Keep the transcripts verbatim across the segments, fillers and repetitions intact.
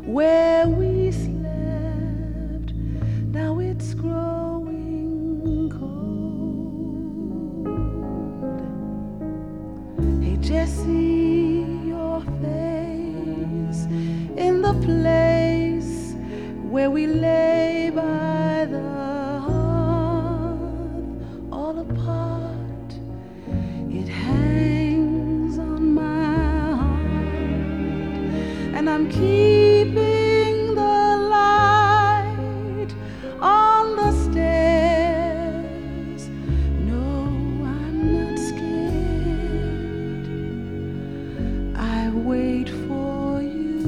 where we slept. Now it's growing cold. Hey Jesse, your face in the place where we lay by the hearth, all apart, it hangs on my heart, and I'm keeping the light on the stairs. No, I'm not scared. I wait for you.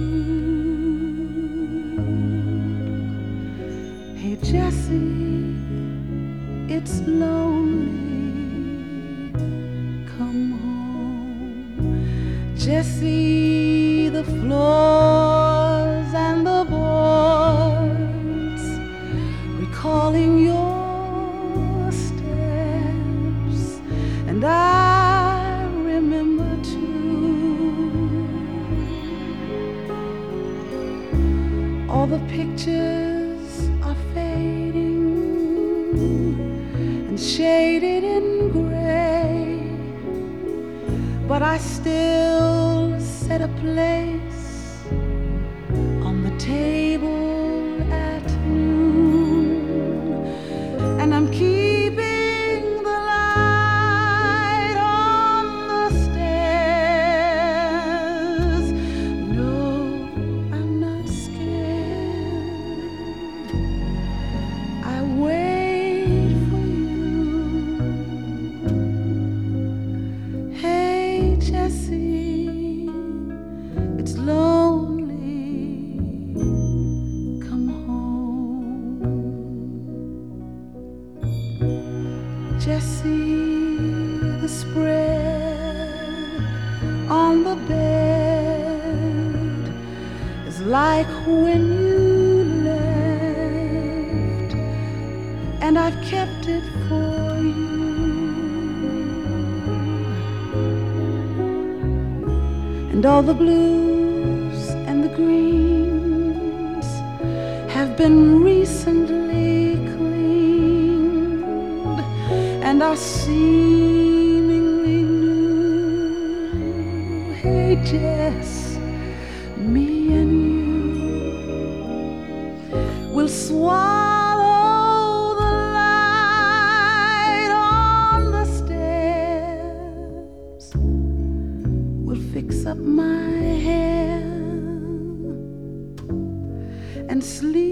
Hey Jesse, it's lonely, come home. Jesse, the floors and the boards, recalling your steps, and I remember too. All the pictures are fading and shaded in gray, but I still set a place on the table at noon, and I'm keeping the light on the stairs. No, I'm not scared. I wait for you. Hey Jesse, it's lonely, come home. Jesse, the spread on the bed is like when you left, and I've kept it for you. And all the blues and the greens have been recently cleaned and are seemingly new. Hey Jess, me and you will swallow the light on the stairs. We'll fix up my hair and sleep